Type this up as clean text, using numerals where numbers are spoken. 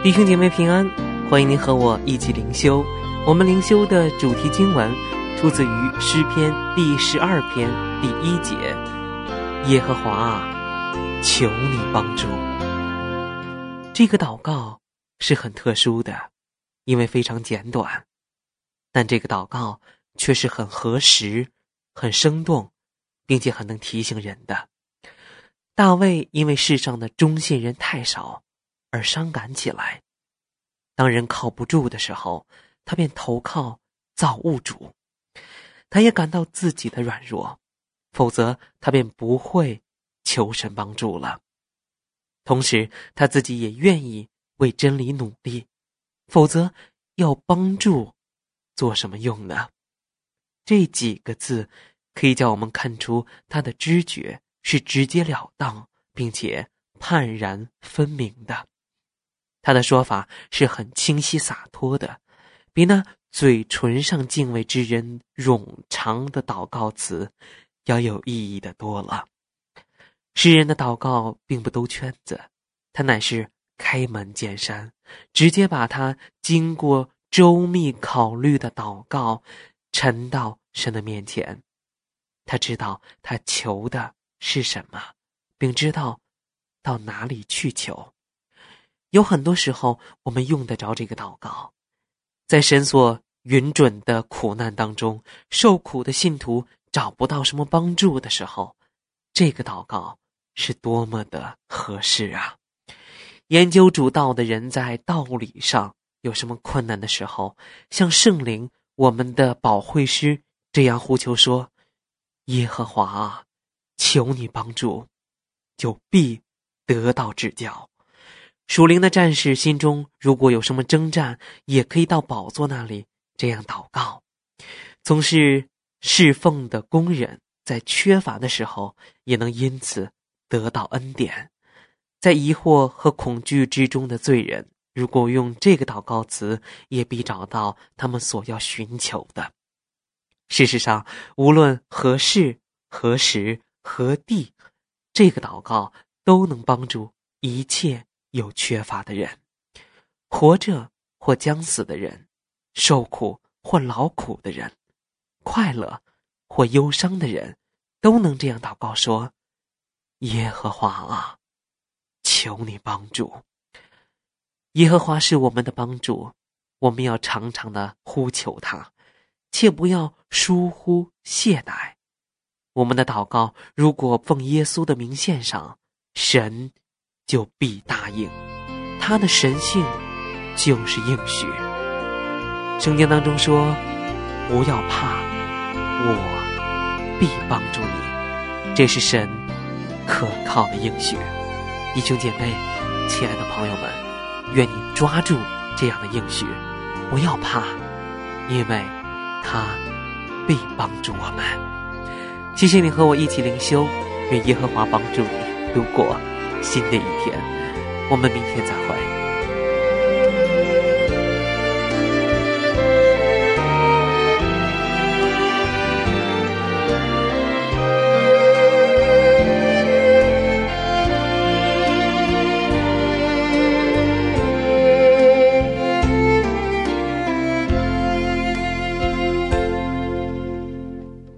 弟兄姐妹平安，欢迎您和我一起灵修。我们灵修的主题经文出自于诗篇第12篇第1节，耶和华啊，求你帮助。这个祷告是很特殊的，因为非常简短，但这个祷告却是很合时、很生动，并且很能提醒人的。大卫因为世上的忠信人太少而伤感起来，当人靠不住的时候，他便投靠造物主。他也感到自己的软弱，否则他便不会求神帮助了。同时他自己也愿意为真理努力，否则要帮助做什么用呢？这几个字可以叫我们看出他的知觉是直截了当并且判然分明的。他的说法是很清晰洒脱的，比那嘴唇上敬畏之人冗长的祷告词要有意义的多了。诗人的祷告并不兜圈子，他乃是开门见山，直接把他经过周密考虑的祷告陈到神的面前。他知道他求的是什么，并知道到哪里去求。有很多时候我们用得着这个祷告，在神所允准的苦难当中，受苦的信徒找不到什么帮助的时候，这个祷告是多么的合适啊！研究主道的人在道理上有什么困难的时候，向圣灵我们的保惠师这样呼求说，耶和华啊，求你帮助，就必得到指教。属灵的战士心中如果有什么征战，也可以到宝座那里这样祷告。从事侍奉的工人在缺乏的时候也能因此得到恩典。在疑惑和恐惧之中的罪人，如果用这个祷告词，也必找到他们所要寻求的。事实上，无论何事、何时、何地，这个祷告都能帮助一切有缺乏的人，活着或将死的人，受苦或劳苦的人，快乐或忧伤的人，都能这样祷告说，耶和华啊，求你帮助。耶和华是我们的帮助，我们要常常的呼求他，切不要疏忽懈怠。我们的祷告如果奉耶稣的名献上，神就必答应，他的神性就是应许。圣经当中说，不要怕，我必帮助你，这是神可靠的应许。弟兄姐妹，亲爱的朋友们，愿你抓住这样的应许，不要怕，因为他必帮助我们。谢谢你和我一起灵修，愿耶和华帮助你度过新的一天，我们明天再会。